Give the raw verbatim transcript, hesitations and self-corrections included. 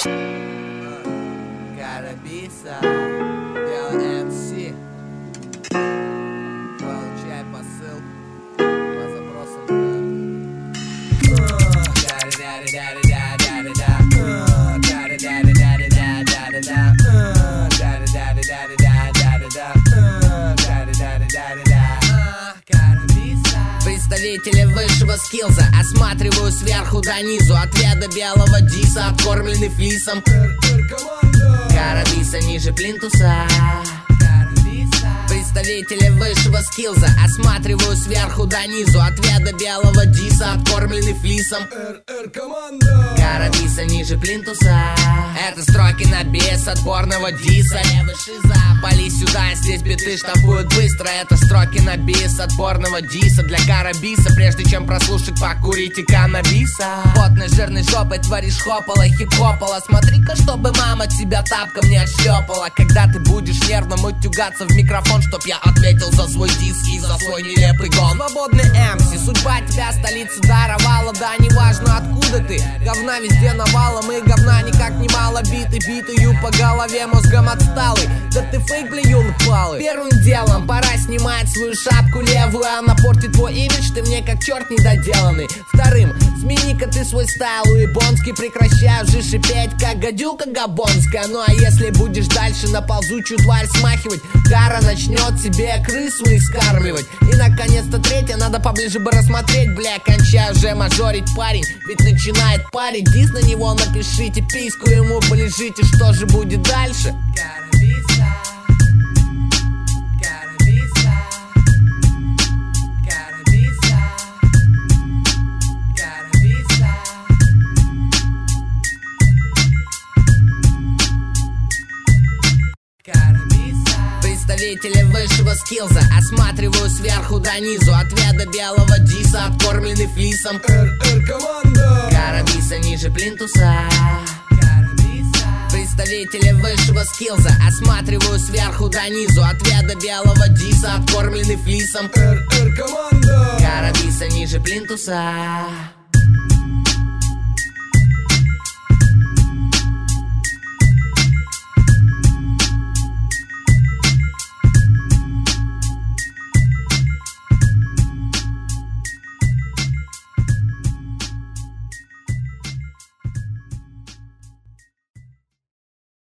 Карабиса, белый эм си. Получай посыл по запросам. Представители высшего скиллза осматриваю сверху до низу. Ответ до белого диса, откормленный флисом. Карабиса ниже плинтуса. Представители высшего скиллза осматриваю сверху до низу. Ответ до белого диса, откормленный флисом. Карабиса ниже плинтуса. Это строки на бис отборного диса. Левый шиза, пали сюда, здесь биты штампуют быстро. Это строки на бис отборного диса. Для карабиса, прежде чем прослушать, покурите каннабиса. Потной жирной жопой творишь хопала, хип-хопала. Смотри-ка, чтобы мама тебя тапком не отшлепала. Когда ты будешь нервно утюгаться в микрофон, чтоб я ответил за свой диск и за свой нелепый гон. Свободный эм си, судьба тебя столица даровала. Да неважно откуда ты, говна везде навалом. И говна никак не мало, биты битую по голове мозгом отсталый. Да ты фейк, бля, ёлы-палы. Первым делом пора снимать свою шапку левую. Она портит твой имидж, ты мне как черт недоделанный. Вторым, смени-ка ты свой стайл уебонский. Прекращай уже шипеть, как гадюка габонская. Ну а если будешь дальше на ползучую тварь смахивать, Кара начнет тебе крысу искармливать. И наконец-то третье, надо поближе бы рассмотреть. Бля, кончай уже мажорить, парень, ведь начинает парить. Дис на него напишите, письку ему полежите. Что же будет дальше? Карабиса, карабиса, карабиса, карабиса. Карабиса. Представители высшего скиллза осматриваю сверху до низу. Ответ до белого диса, откормленный флисом. эр-эр-команда. Карабиса ниже плинтуса. Представители высшего скиллза осматриваю сверху до низу. Ответ до белого диса, откормленный флисом. эр-эр-команда. Карабиса ниже плинтуса.